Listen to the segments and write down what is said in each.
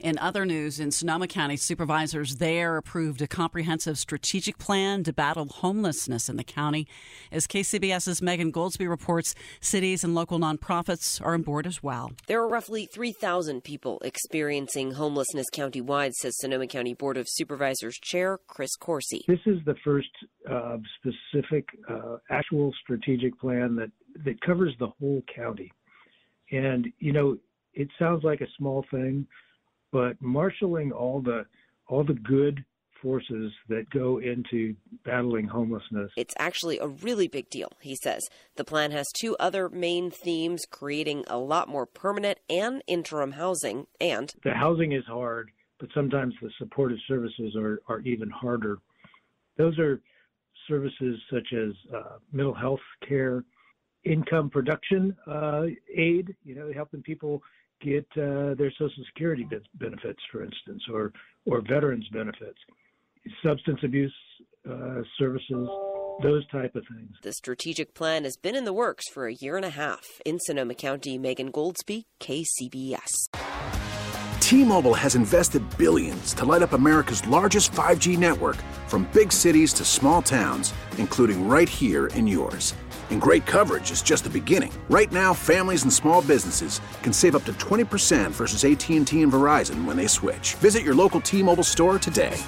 In other news, in Sonoma County, supervisors there approved a comprehensive strategic plan to battle homelessness in the county. As KCBS's Megan Goldsby reports, cities and local nonprofits are on board as well. There are roughly 3,000 people experiencing homelessness countywide, says Sonoma County Board of Supervisors Chair Chris Corsi. This is the first specific actual strategic plan that covers the whole county. And, you know, it sounds like a small thing, but marshaling all the good forces that go into battling homelessness. It's actually a really big deal, he says. The plan has two other main themes: creating a lot more permanent and interim housing, and the housing is hard, but sometimes the supportive services are even harder. Those are services such as mental health care, income production aid, you know, helping people get their Social Security benefits, for instance, or veterans benefits, substance abuse services, those type of things. The strategic plan has been in the works for a year and a half. In Sonoma County, Megan Goldsby, KCBS. T-Mobile has invested billions to light up America's largest 5G network, from big cities to small towns, including right here in yours. And great coverage is just the beginning. Right now, families and small businesses can save up to 20% versus AT&T and Verizon when they switch. Visit your local T-Mobile store today.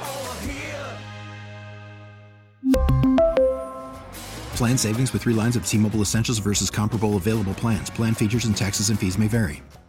Plan savings with 3 lines of T-Mobile Essentials versus comparable available plans. Plan features and taxes and fees may vary.